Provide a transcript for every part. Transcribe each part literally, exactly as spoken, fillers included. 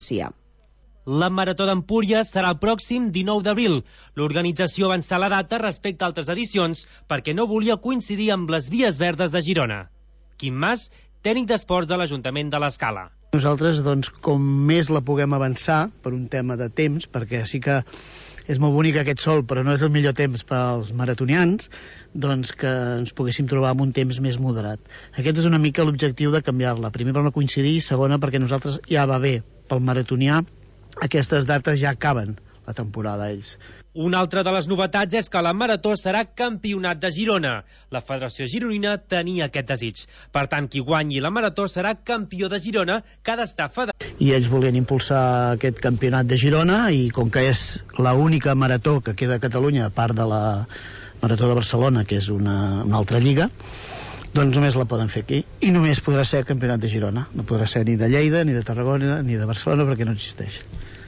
València. La Marató d'Empúries serà el pròxim dinou d'abril. L'organització avança la data respecte a altres edicions perquè no volia coincidir amb les vies verdes de Girona. Quim Mas, tècnic d'esports de l'Ajuntament de l'Escala. Nosaltres, doncs, com més la puguem avançar, per un tema de temps, perquè sí que és molt bonic aquest sol, però no és el millor temps pels maratonians, doncs que ens poguéssim trobar amb un temps més moderat. Aquest és una mica l'objectiu de canviar-la. Primer, per no coincidir, i segona, perquè nosaltres ja va bé pel maratonià. Aquestes dates ja acaben la temporada, ells. Una altra de les novetats és que la Marató serà campionat de Girona. La Federació Gironina tenia aquest desig. Per tant, qui guanyi la Marató serà campió de Girona, que ha d'estar federat. I ells volien impulsar aquest campionat de Girona, i com que és l'única marató que queda a Catalunya, a part de la Marató de Barcelona, que és una, una altra lliga, doncs només la poden fer aquí. I només podrà ser el campionat de Girona. No podrà ser ni de Lleida, ni de Tarragona, ni de Barcelona, perquè no existeix.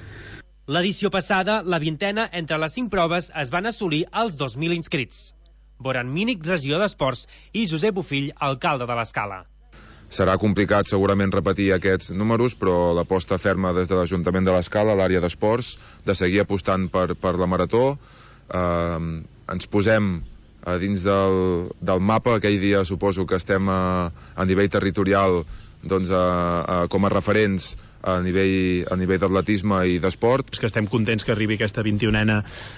L'edició passada, la vintena, entre les cinc proves, es van assolir els dos mil inscrits. Boran Mínic, regidor d'Esports, i Josep Bofill, alcalde de l'Escala. Serà complicat segurament repetir aquests números, però l'aposta ferma des de l'Ajuntament de l'Escala, l'àrea d'esports, de seguir apostant per, per la Marató. Eh, ens posem a dins del, del mapa. Aquell dia suposo que estem a, a nivell territorial, doncs, a, a, com a referents a nivell, a nivell d'atletisme i d'esport. Que estem contents que arribi aquesta vint-i-unena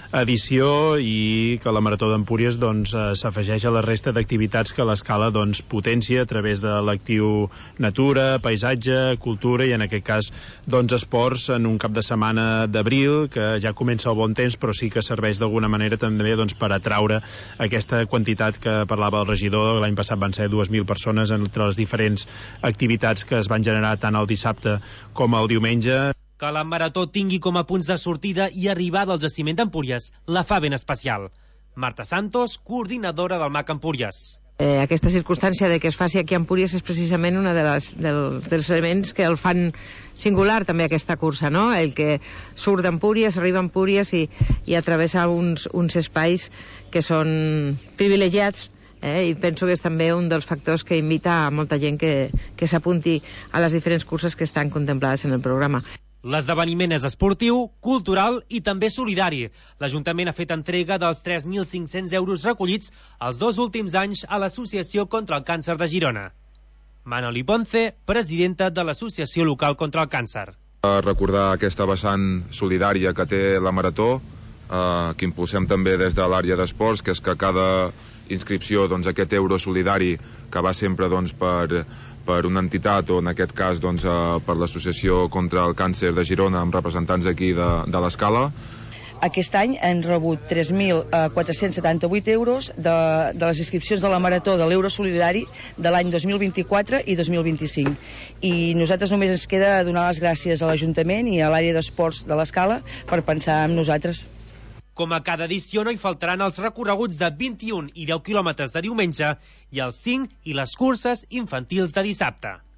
edició i que la Marató d'Empúries doncs, s'afegeix a la resta d'activitats que l'Escala doncs, potència a través de l'actiu natura, paisatge, cultura i en aquest cas doncs, esports en un cap de setmana d'abril que ja comença el bon temps, però sí que serveix d'alguna manera també doncs, per atraure aquesta quantitat que parlava el regidor. L'any passat van ser dues mil persones entre les diferents activitats que es van generar tant el dissabte com el diumenge. Que la Marató tingui com a punts de sortida i arribada al jaciment d'Empúries la fa ben especial. Marta Santos, coordinadora del M A C Empúries. Eh, aquesta circumstància de que es faci aquí a Empúries és precisament una de les, dels, dels elements que el fan singular també aquesta cursa, no? El que surt d'Empúries, arriba a Empúries i, i atravessa uns, uns espais que són privilegiats. Eh, I penso que és també un dels factors que invita a molta gent que, que s'apunti a les diferents curses que estan contemplades en el programa. L'esdeveniment és esportiu, cultural i també solidari. L'Ajuntament ha fet entrega dels tres mil cinc-cents euros recollits els dos últims anys a l'Associació contra el Càncer de Girona. Manoli Ponce, presidenta de l'Associació Local contra el Càncer. A recordar aquesta vessant solidària que té la Marató, eh, que impulsem també des de l'àrea d'esports, que és que cada inscripció, doncs, aquest euro solidari que va sempre doncs, per, per una entitat o en aquest cas doncs, eh, per l'Associació contra el Càncer de Girona amb representants aquí de, de l'Escala. Aquest any hem rebut tres mil quatre-cents setanta-vuit euros de, de les inscripcions de la Marató de l'Euro Solidari de l'any dos mil vint-i-quatre i dos mil vint-i-cinc. I nosaltres només ens queda donar les gràcies a l'Ajuntament i a l'àrea d'esports de l'Escala per pensar en nosaltres. Com a cada edició no hi faltaran els recorreguts de vint-i-un i deu quilòmetres de diumenge i els cinc i les curses infantils de dissabte.